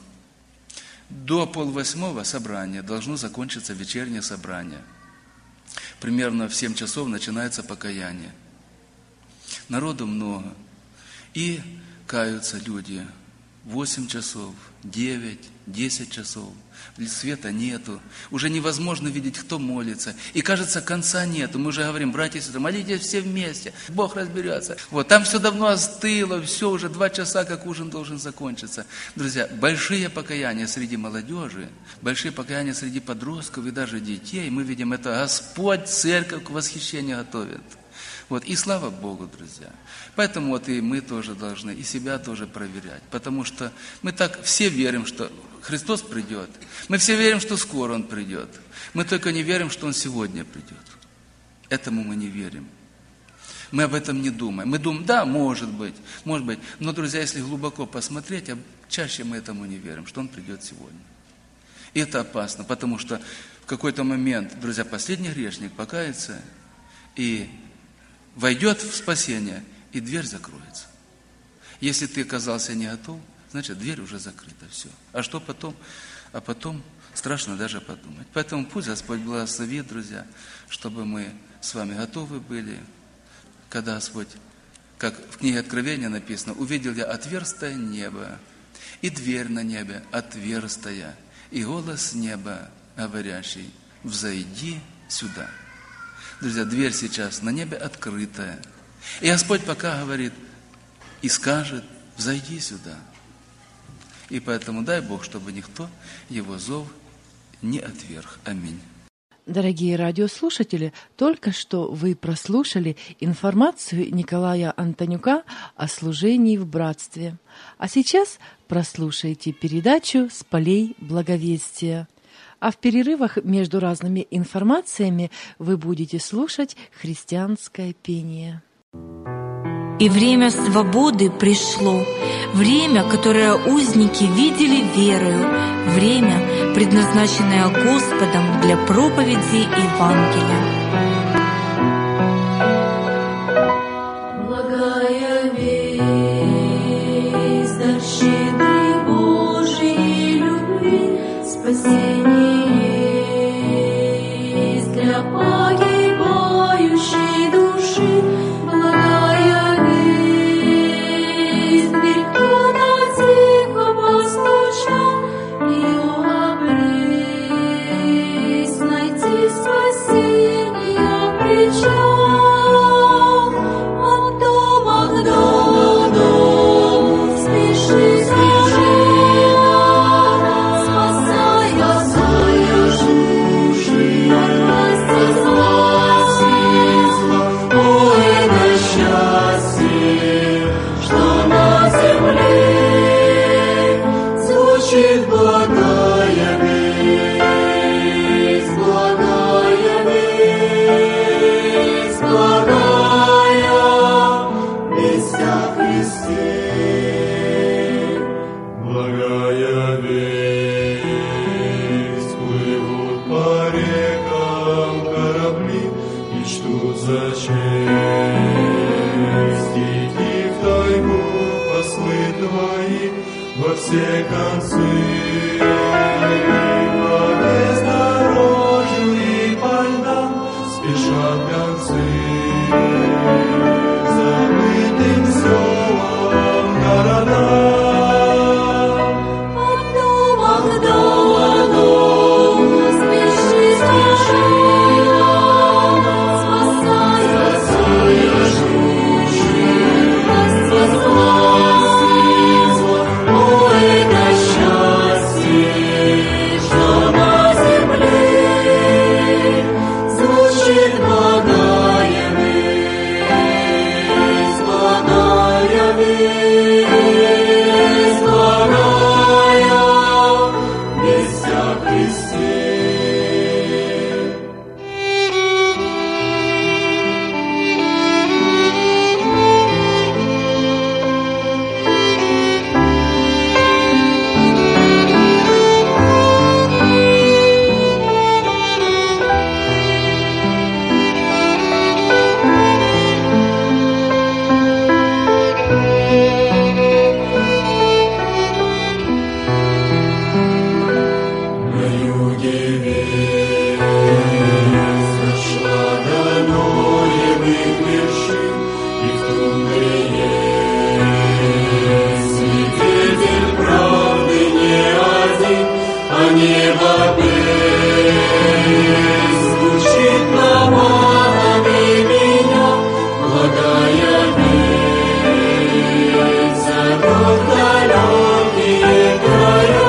До 7:30 собрание должно закончиться вечернее собрание. Примерно в 7 часов начинается покаяние. Народу много. И каются люди. 8 часов, 9, 10 часов. Света нету. Уже невозможно видеть, кто молится. И кажется, конца нету. Мы уже говорим, братья и сестры, молитесь все вместе. Бог разберется. Там все давно остыло. Все, уже 2 часа, как ужин должен закончиться. Друзья, большие покаяния среди молодежи, большие покаяния среди подростков и даже детей. Мы видим, это Господь церковь к восхищению готовит. И слава Богу, друзья. Поэтому и мы тоже должны, и себя тоже проверять. Потому что мы так все верим, что Христос придет. Мы все верим, что скоро Он придет. Мы только не верим, что Он сегодня придет. Этому мы не верим. Мы об этом не думаем. Мы думаем, да, может быть. Но, друзья, если глубоко посмотреть, чаще мы этому не верим, что Он придет сегодня. И это опасно, потому что в какой-то момент, друзья, последний грешник покается и войдет в спасение, и дверь закроется. Если ты оказался не готов, значит, дверь уже закрыта, все. А что потом? А потом страшно даже подумать. Поэтому пусть Господь благословит, друзья, чтобы мы с вами готовы были, когда Господь, как в книге Откровения написано, увидел я отверстое небо, и дверь на небе отверстая, и голос неба, говорящий, взойди сюда. Друзья, дверь сейчас на небе открытая. И Господь пока говорит и скажет, взойди сюда. И поэтому дай Бог, чтобы никто его зов не отверг. Аминь. Дорогие радиослушатели, только что вы прослушали информацию Николая Антонюка о служении в братстве. А сейчас прослушайте передачу «С полей благовестия». А в перерывах между разными информациями вы будете слушать христианское пение. И время свободы пришло, время, которое узники видели верою, время, предназначенное Господом для проповеди Евангелия. Благая весть, дар щедрый Божией любви, спасение есть для погибающей души. Благая весть, дверь кто-то тихо постучал, ее обрезь, найти спасение причал. От дома к дому спеши, спасая души от власти зла. О, это счастье, что на земле звучит благая весть, благая весть. почтут за честь. Иди в тайгу послы твои во все концы, по бездорожью и по льдам спешат гонцы, забытым селам, городам. От дома к дому спеши, спеши нам, спасая души, возвратила. О, это счастье, что на земле звучит благая весть, благая весть, благая весть о Христе. На юге весть дошла до Ноевых вершин, и в тундре есть свидетель правды не один, а небо песнь звучит намазами меня, благая весть зовет далекие края.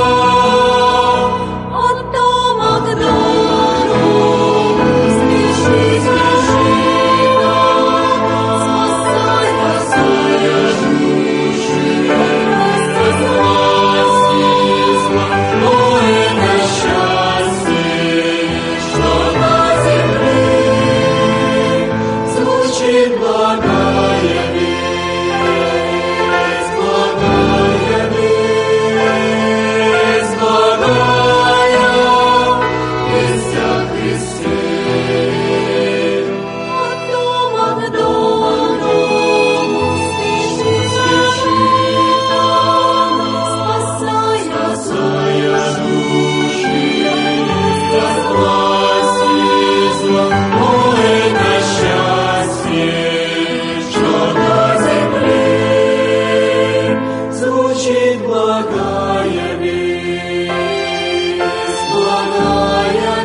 От дома к дому спеши, спеши нам, спасая души, возвратила. О, это счастье, что на земле звучит благая весть, благая весть, благая весть о Христе. От дома к дому спеши, спеши нам, спасая души, возвратила. О, это счастье, что на земле звучит благая весть, благая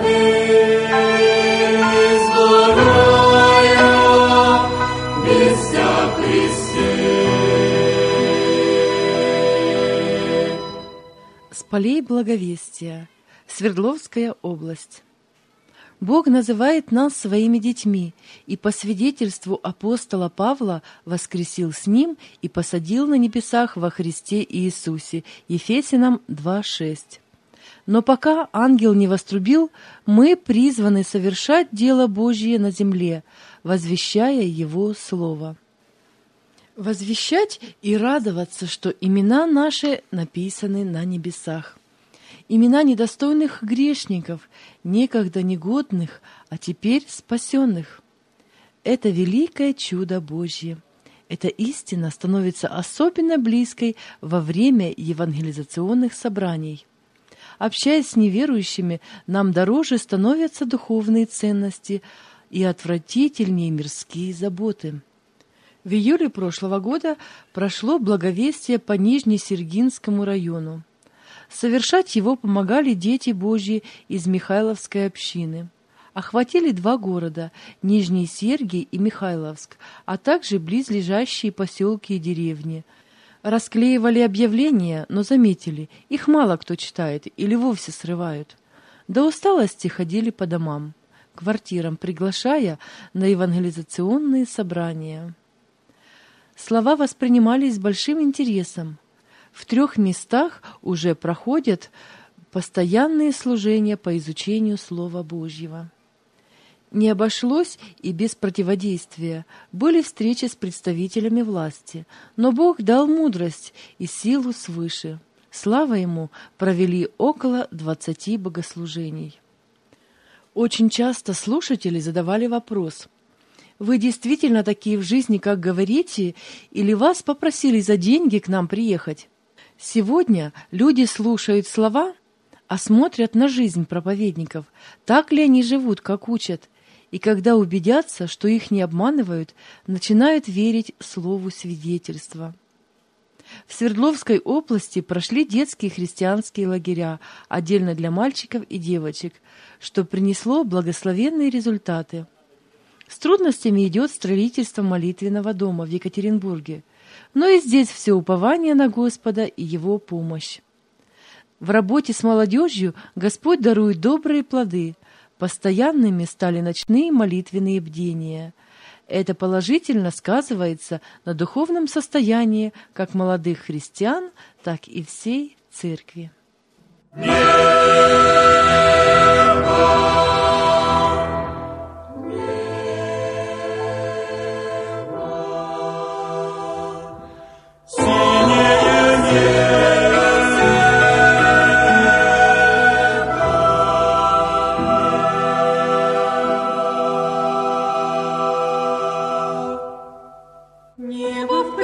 весть, благая весть о Христе. С полей благовестия. Свердловская область. Бог называет нас своими детьми, и по свидетельству апостола Павла воскресил с Ним и посадил на небесах во Христе Иисусе. Ефесянам 2:6. Но пока ангел не вострубил, мы призваны совершать дело Божье на земле, возвещая Его Слово. Возвещать и радоваться, что имена наши написаны на небесах. Имена недостойных грешников, некогда негодных, а теперь спасенных. Это великое чудо Божье. Эта истина становится особенно близкой во время евангелизационных собраний. Общаясь с неверующими, нам дороже становятся духовные ценности и отвратительнее мирские заботы. В июле прошлого года прошло благовестие по Нижнесергинскому району. Совершать его помогали дети Божьи из Михайловской общины. Охватили 2 города – Нижний Сергий и Михайловск, а также близлежащие поселки и деревни. Расклеивали объявления, но заметили, их мало кто читает или вовсе срывают. До усталости ходили по домам, квартирам, приглашая на евангелизационные собрания. Слова воспринимались с большим интересом. В 3 местах уже проходят постоянные служения по изучению Слова Божьего. Не обошлось и без противодействия. Были встречи с представителями власти, но Бог дал мудрость и силу свыше. Слава Ему, провели около 20 богослужений. Очень часто слушатели задавали вопрос: вы действительно такие в жизни, как говорите, или вас попросили за деньги к нам приехать? Сегодня люди слушают слова, а смотрят на жизнь проповедников, так ли они живут, как учат, и когда убедятся, что их не обманывают, начинают верить слову свидетельства. В Свердловской области прошли детские христианские лагеря, отдельно для мальчиков и девочек, что принесло благословенные результаты. С трудностями идет строительство молитвенного дома в Екатеринбурге, но и здесь все упование на Господа и Его помощь. В работе с молодежью Господь дарует добрые плоды, постоянными стали ночные молитвенные бдения. Это положительно сказывается на духовном состоянии как молодых христиан, так и всей церкви. Небо в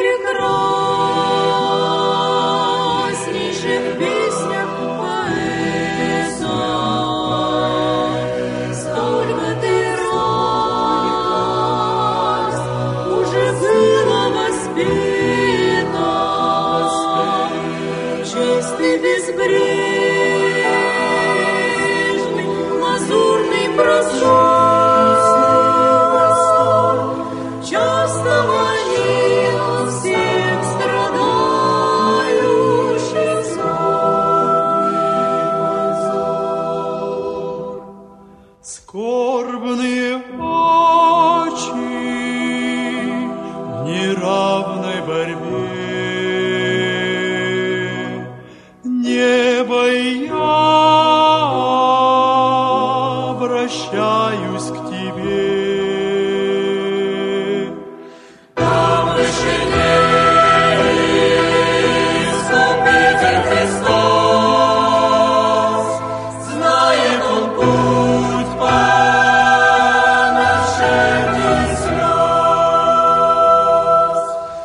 прекраснейших песнях поэза, столько ты раз уже было воспето, чистый безбрежный лазурный простор. Скорбные очи в неравной борьбе, небо и я обращаюсь к тебе. Там в вышине Искупитель Христос, знает Он путь по нашим слез.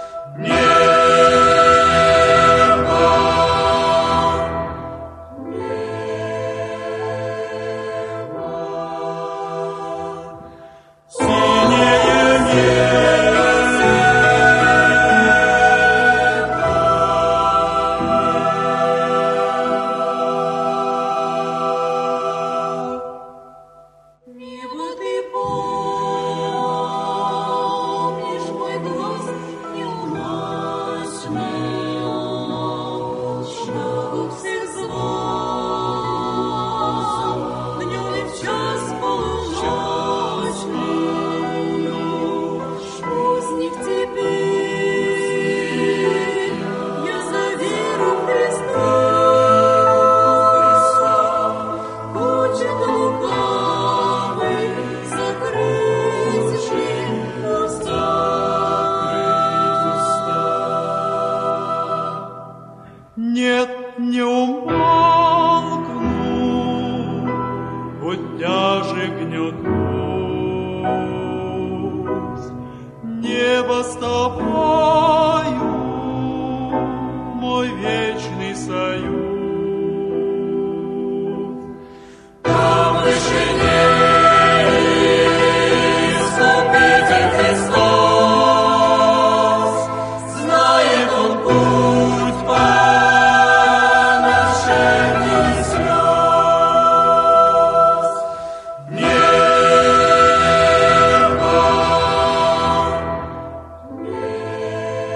Небо ты помнишь мой глаз неумолчный, шагу всех звал, днем и в час полуночный. Узник теперь я за веру в Христа, хочет лукавый закрыть жизнь уста. Нет, не умолкну, хоть даже гнетусь. Небо с тобою, мой вечный союз. Там в вышине Искупитель Христос, знает Он путь по нашим слез. Небо, небо.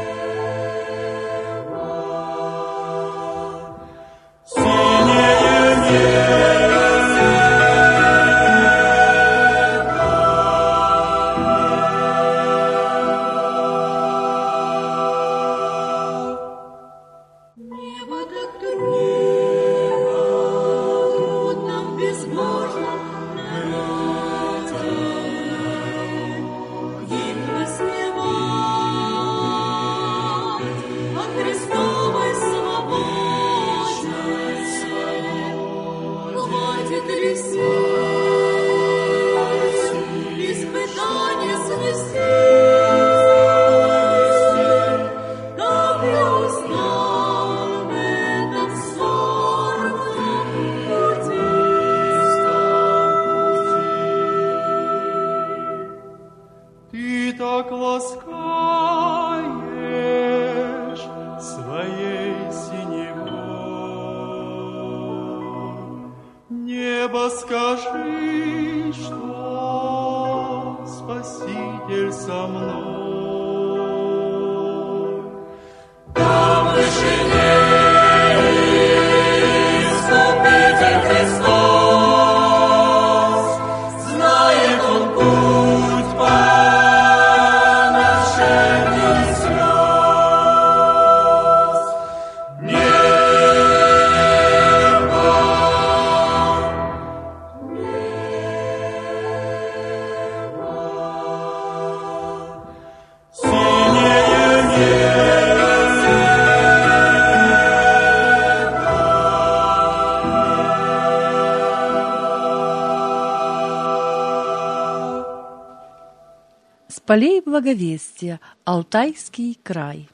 так ласкаешь своей синевой. Небо, скажи, что Спаситель со мной. Там в вышине Искупитель Христос, знает Он путь по нашим слез. Небо, синее С полей благовестия, Алтайский край.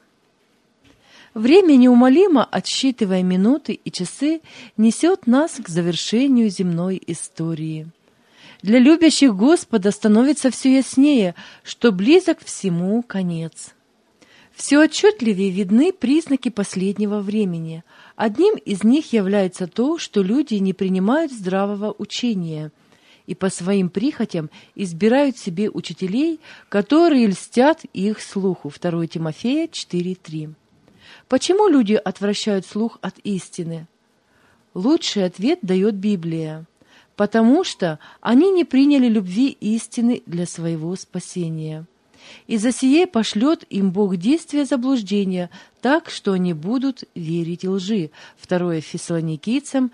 Время, неумолимо отсчитывая минуты и часы, несет нас к завершению земной истории. Для любящих Господа становится все яснее, что близок всему конец. Все отчетливее видны признаки последнего времени. Одним из них является то, что люди не принимают здравого учения и по своим прихотям избирают себе учителей, которые льстят их слуху. 2 Тимофея 4:3. Почему люди отвращают слух от истины? Лучший ответ дает Библия. Потому что они не приняли любви истины для своего спасения. И за сие пошлет им Бог действия заблуждения, так, что они будут верить лжи. 2 Фессалоникийцам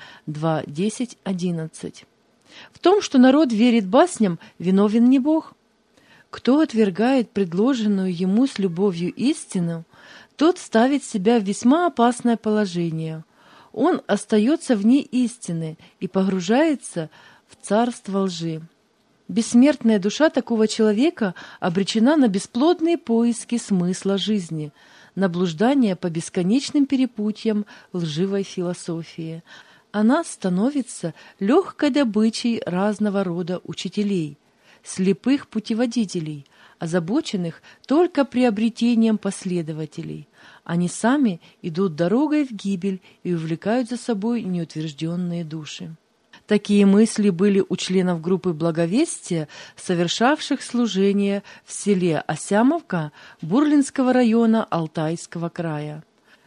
2:10-11. В том, что народ верит басням, виновен не Бог. Кто отвергает предложенную ему с любовью истину, тот ставит себя в весьма опасное положение. Он остается вне истины и погружается в царство лжи. Бессмертная душа такого человека обречена на бесплодные поиски смысла жизни, на блуждание по бесконечным перепутьям лживой философии. Она становится легкой добычей разного рода учителей, слепых путеводителей, озабоченных только приобретением последователей. Они сами идут дорогой в гибель и увлекают за собой неутвержденные души. Такие мысли были у членов группы Благовестия, совершавших служение в селе Осямовка Бурлинского района Алтайского края.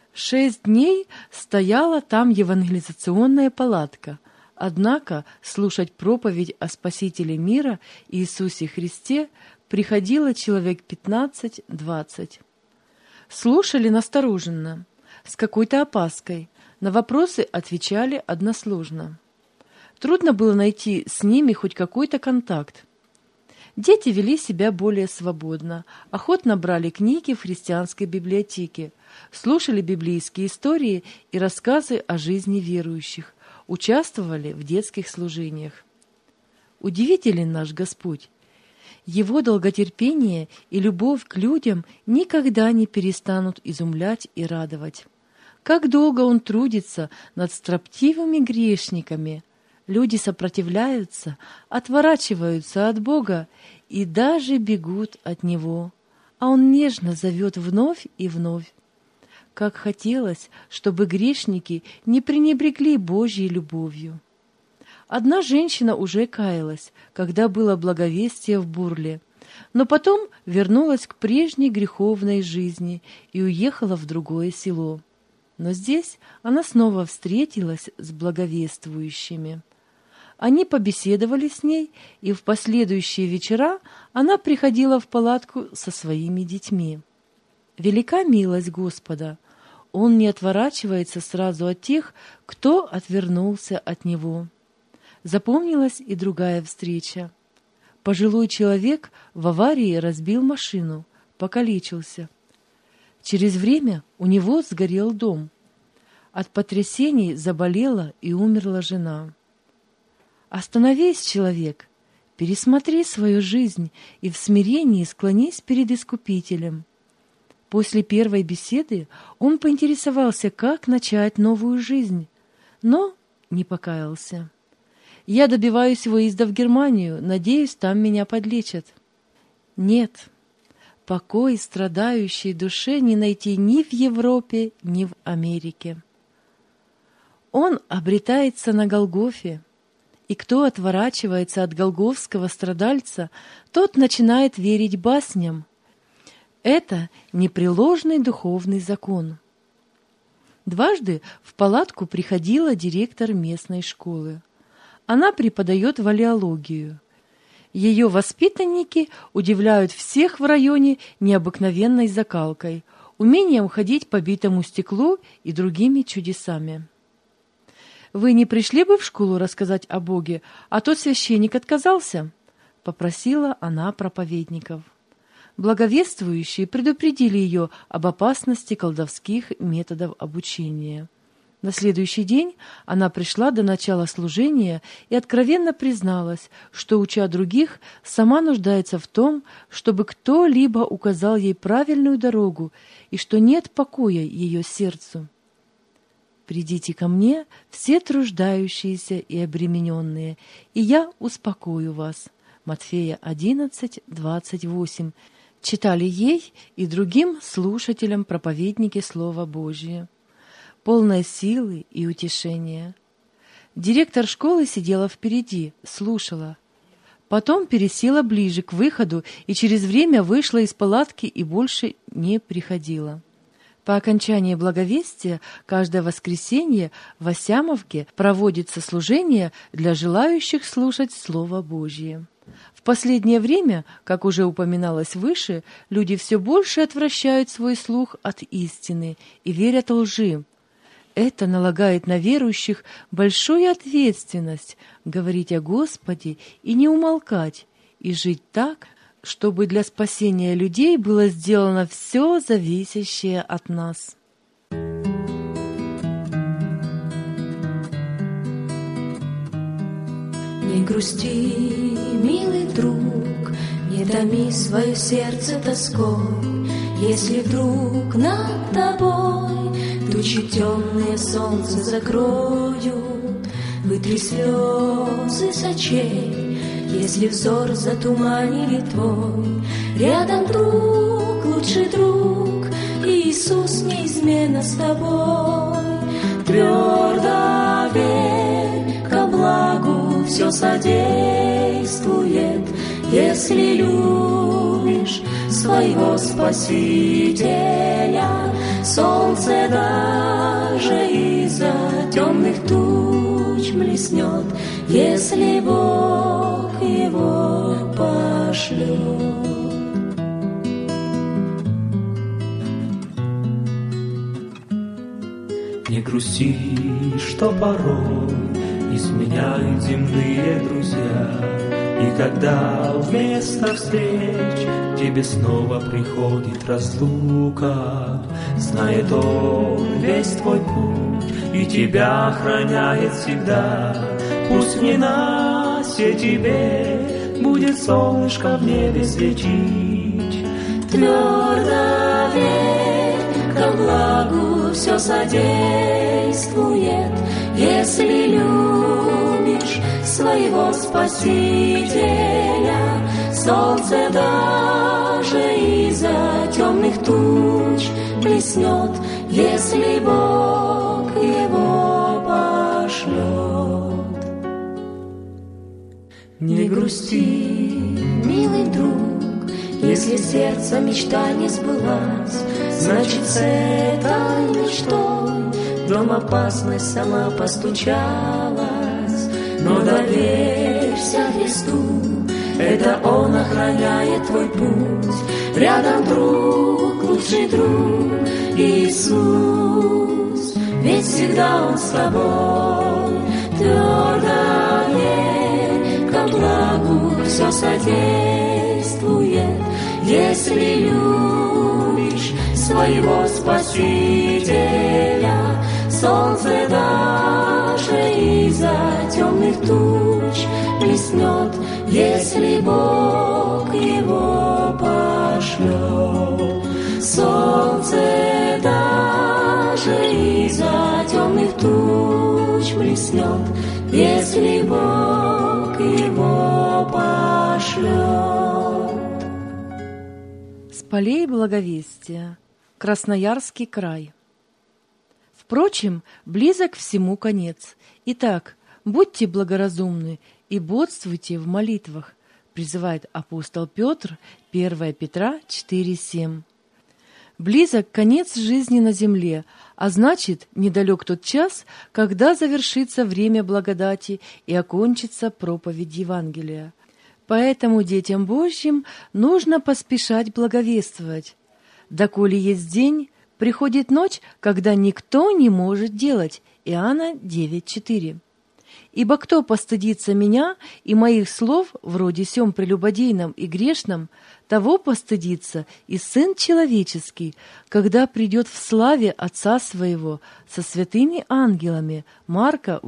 6 дней стояла там евангелизационная палатка, однако слушать проповедь о Спасителе мира Иисусе Христе приходило человек 15-20. Слушали настороженно, с какой-то опаской, на вопросы отвечали односложно. Трудно было найти с ними хоть какой-то контакт. Дети вели себя более свободно, охотно брали книги в христианской библиотеке, слушали библейские истории и рассказы о жизни верующих, участвовали в детских служениях. Удивителен наш Господь. Его долготерпение и любовь к людям никогда не перестанут изумлять и радовать. Как долго Он трудится над строптивыми грешниками. Люди сопротивляются, отворачиваются от Бога и даже бегут от Него, а Он нежно зовет вновь и вновь. Как хотелось, чтобы грешники не пренебрегли Божьей любовью. Одна женщина уже каялась, когда было благовестие в Бурле, но потом вернулась к прежней греховной жизни и уехала в другое село. Но здесь она снова встретилась с благовествующими. Они побеседовали с ней, и в последующие вечера она приходила в палатку со своими детьми. Велика милость Господа. Он не отворачивается сразу от тех, кто отвернулся от Него. Запомнилась и другая встреча. Пожилой человек в аварии разбил машину, покалечился. Через время у него сгорел дом. От потрясений заболела и умерла жена. Остановись, человек, пересмотри свою жизнь и в смирении склонись перед Искупителем. После первой беседы он поинтересовался, как начать новую жизнь, но не покаялся. Я добиваюсь выезда в Германию, надеюсь, там меня подлечат. Нет, покой страдающей душе не найти ни в Европе, ни в Америке. Он обретается на Голгофе, и кто отворачивается от голгофского страдальца, тот начинает верить басням. Это непреложный духовный закон. Дважды в палатку приходила директор местной школы. Она преподает валеологию. Ее воспитанники удивляют всех в районе необыкновенной закалкой, умением ходить по битому стеклу и другими чудесами. «Вы не пришли бы в школу рассказать о Боге, а то священник отказался?» — попросила она проповедников. Благовествующие предупредили ее об опасности колдовских методов обучения. На следующий день она пришла до начала служения и откровенно призналась, что, уча других, сама нуждается в том, чтобы кто-либо указал ей правильную дорогу и что нет покоя ее сердцу. «Придите ко мне, все труждающиеся и обремененные, и я успокою вас». Матфея 11:28. Читали ей и другим слушателям проповедники Слова Божия. Полной силы и утешения. Директор школы сидела впереди, слушала. Потом пересела ближе к выходу и через время вышла из палатки и больше не приходила. По окончании благовестия каждое воскресенье в Осямовке проводится служение для желающих слушать Слово Божье. В последнее время, как уже упоминалось выше, люди все больше отвращают свой слух от истины и верят лжи. Это налагает на верующих большую ответственность говорить о Господе и не умолкать, и жить так, чтобы для спасения людей было сделано все зависящее от нас. Не грусти, милый друг, не томи свое сердце тоской, если вдруг над тобой тучи темные солнце закроют. Вытри слезы с очей, если взор затуманили твой. Рядом друг, лучший друг, Иисус неизменно с тобой. Твердо верь, ко благу все содействует, если любишь своего Спасителя. Солнце даже из-за темных туч блеснет, если Бог его пошлет. Не грусти, что порой изменяют земные друзья, и когда вместо встреч тебе снова приходит разлука, знает Он весь твой путь и тебя охраняет всегда. Пусть в ненастье тебе будет солнышко в небе светить. Твердо верь, ко благу все содействует, если любишь своего Спасителя. Солнце даже из-за темных туч блеснет, если Бог его пошлет. Не грусти, милый друг, если сердце мечта не сбылась, значит, с этой мечтой в дом опасность сама постучалась. Но доверься Христу, это Он охраняет твой путь. Рядом друг, лучший друг, Иисус, ведь всегда Он с тобой. Твердо верь, ко благу все содействует, если любишь своего Спасителя. Солнце даже из-за темных туч блеснет, если Бог его пошлет. Солнце даже из-за темных туч блеснет, если Бог его пошлет. С полей благовестия. Красноярский край. Впрочем, близок всему конец. Итак, будьте благоразумны и бодствуйте в молитвах, призывает апостол Петр, 1 Петра 4:7. Близок конец жизни на земле, а значит, недалек тот час, когда завершится время благодати и окончится проповедь Евангелия. Поэтому детям Божьим нужно поспешать благовествовать. Доколе есть день, приходит ночь, когда никто не может делать. Иоанна 9:4. Ибо кто постыдится меня и моих слов, вроде сем прелюбодейном и грешном, того постыдится и Сын Человеческий, когда придет в славе Отца Своего со святыми ангелами. Марка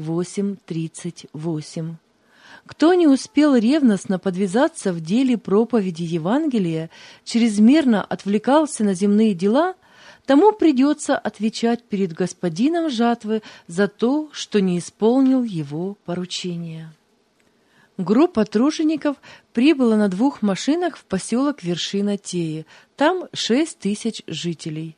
8:38. Кто не успел ревностно подвязаться в деле проповеди Евангелия, чрезмерно отвлекался на земные дела, тому придется отвечать перед Господином жатвы за то, что не исполнил его поручения. Группа тружеников прибыла на 2 машинах в поселок Вершина Теи. Там 6000 жителей.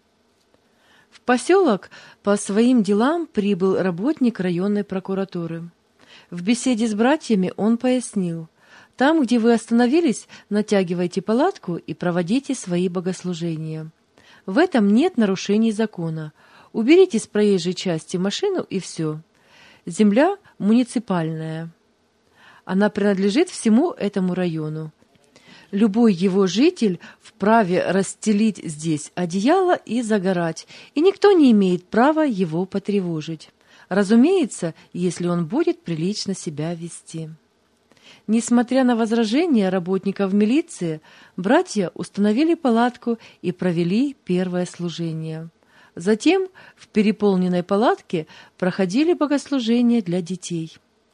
В поселок по своим делам прибыл работник районной прокуратуры. В беседе с братьями он пояснил: «Там, где вы остановились, натягивайте палатку и проводите свои богослужения. В этом нет нарушений закона. Уберите с проезжей части машину и все. Земля муниципальная. Она принадлежит всему этому району. Любой его житель вправе расстелить здесь одеяло и загорать, и никто не имеет права его потревожить. Разумеется, если он будет прилично себя вести». Несмотря на возражения работников милиции, братья установили палатку и провели первое служение. Затем в переполненной палатке проходили богослужения для детей.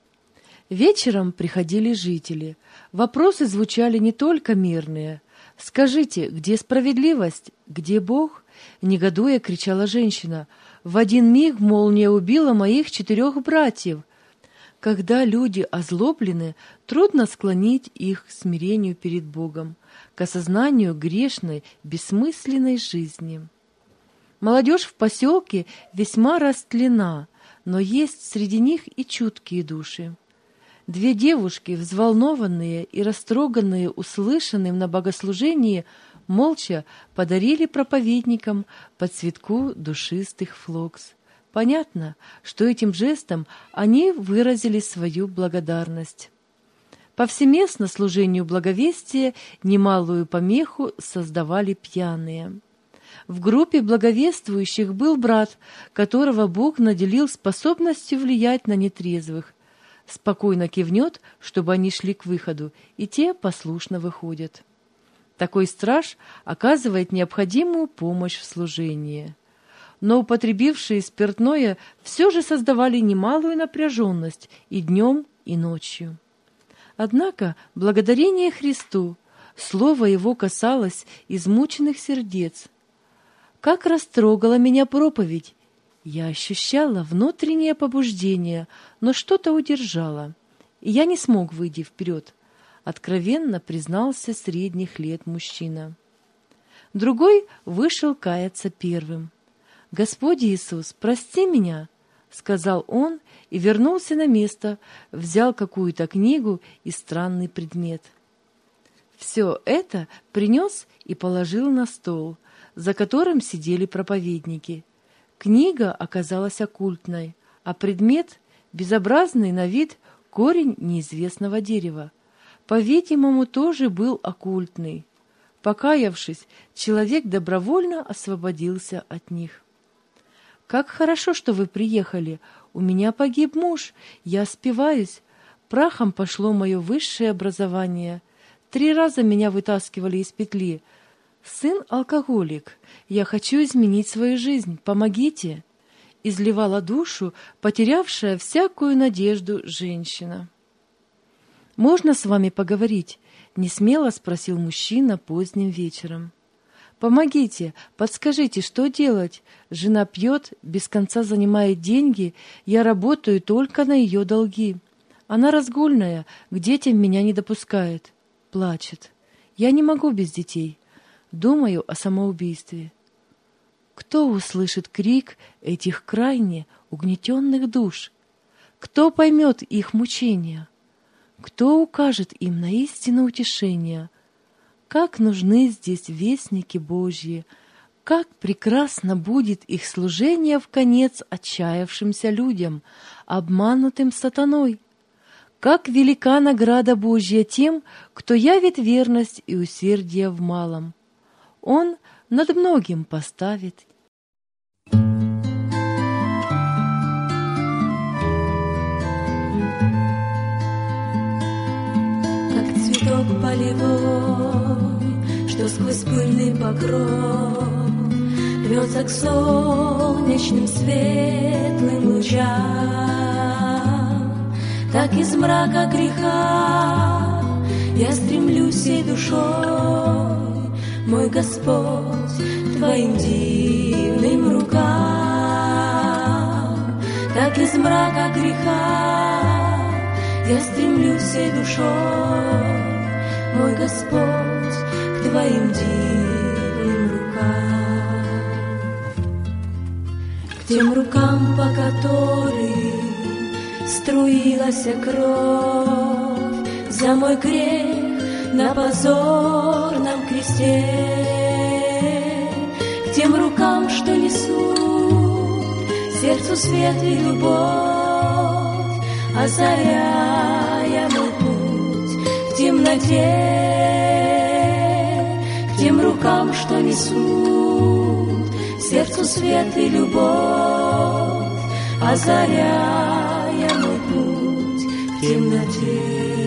Вечером приходили жители. Вопросы звучали не только мирные. «Скажите, где справедливость? Где Бог?» Негодуя кричала женщина. «В один миг молния убила моих 4 братьев». Когда люди озлоблены, трудно склонить их к смирению перед Богом, к осознанию грешной, бессмысленной жизни. Молодежь в поселке весьма растлена, но есть среди них и чуткие души. 2 девушки, взволнованные и растроганные услышанным на богослужении, молча подарили проповедникам по цветку душистых флокс. Понятно, что этим жестом они выразили свою благодарность. Повсеместно служению благовестия немалую помеху создавали пьяные. В группе благовествующих был брат, которого Бог наделил способностью влиять на нетрезвых. Спокойно кивнет, чтобы они шли к выходу, и те послушно выходят. Такой страж оказывает необходимую помощь в служении. Но употребившие спиртное все же создавали немалую напряженность и днем, и ночью. Однако, благодарение Христу, слово Его касалось измученных сердец. Как растрогала меня проповедь! Я ощущала внутреннее побуждение, но что-то удержало, и я не смог выйти вперед, откровенно признался средних лет мужчина. Другой вышел каяться первым. «Господь Иисус, прости меня», — сказал он и вернулся на место, взял какую-то книгу и странный предмет. Все это принес и положил на стол, за которым сидели проповедники. Книга оказалась оккультной, а предмет — безобразный на вид корень неизвестного дерева. По-видимому, тоже был оккультный. Покаявшись, человек добровольно освободился от них. «Как хорошо, что вы приехали. У меня погиб муж. Я спиваюсь. Прахом пошло мое высшее образование. 3 раза меня вытаскивали из петли. Сын алкоголик. Я хочу изменить свою жизнь. Помогите!» Изливала душу потерявшая всякую надежду женщина. «Можно с вами поговорить?» — несмело спросил мужчина поздним вечером. «Помогите, подскажите, что делать? Жена пьет, без конца занимает деньги, я работаю только на ее долги. Она разгульная, к детям меня не допускает. Плачет. Я не могу без детей. думаю о самоубийстве. Кто услышит крик этих крайне угнетенных душ? Кто поймет их мучения? Кто укажет им на истинное утешение? Как нужны здесь вестники Божьи! Как прекрасно будет их служение в конец отчаявшимся людям, обманутым сатаной! Как велика награда Божья тем, кто явит верность и усердие в малом! Он над многим поставит. Как цветок полевой, что сквозь пыльный покров рвется к солнечным светлым лучам, так из мрака греха я стремлюсь всей душой, мой Господь, к Твоим дивным рукам. Так из мрака греха я стремлюсь всей душой, мой Господь, к Твоим дивным рукам. К тем рукам, по которым струилась кровь за мой грех на позорном кресте, к тем рукам, что несут сердцу свет и любовь, озаряя мой путь в темноте, к тем рукам, что несут сердцу свет и любовь, озаряя мой путь в темноте.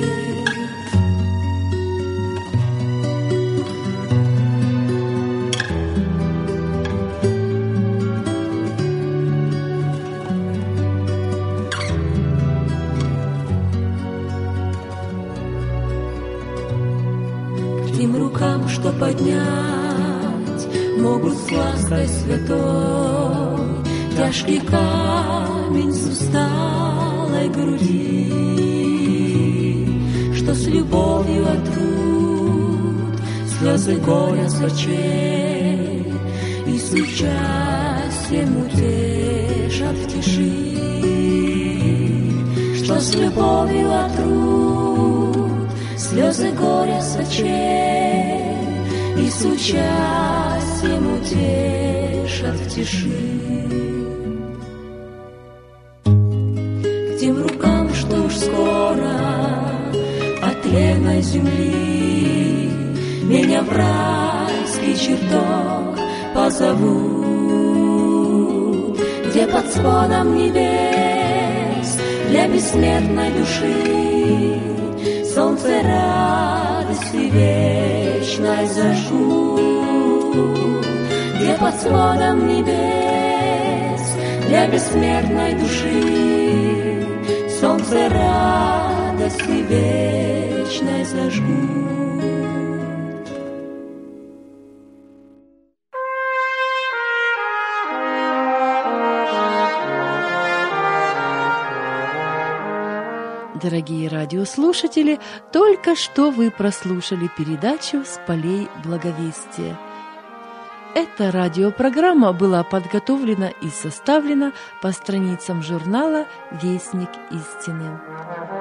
Тем рукам, что поднять могут с лаской святой тяжкий камень с усталой груди, что с любовью отрут слезы горя с очей и с участием утешат в тиши, что с любовью отрут слезы горя с очей и с участием утешат в тиши. К тем рукам, что уж скоро от тлена земли меня в райский чертог позовут, где под сводом небес для бессмертной души солнце радости вечной зажгут, где под сводом небес для бессмертной души солнце радости вечной зажгут. Дорогие радиослушатели, только что вы прослушали передачу «С полей благовестия». Эта радиопрограмма была подготовлена и составлена по страницам журнала «Вестник истины».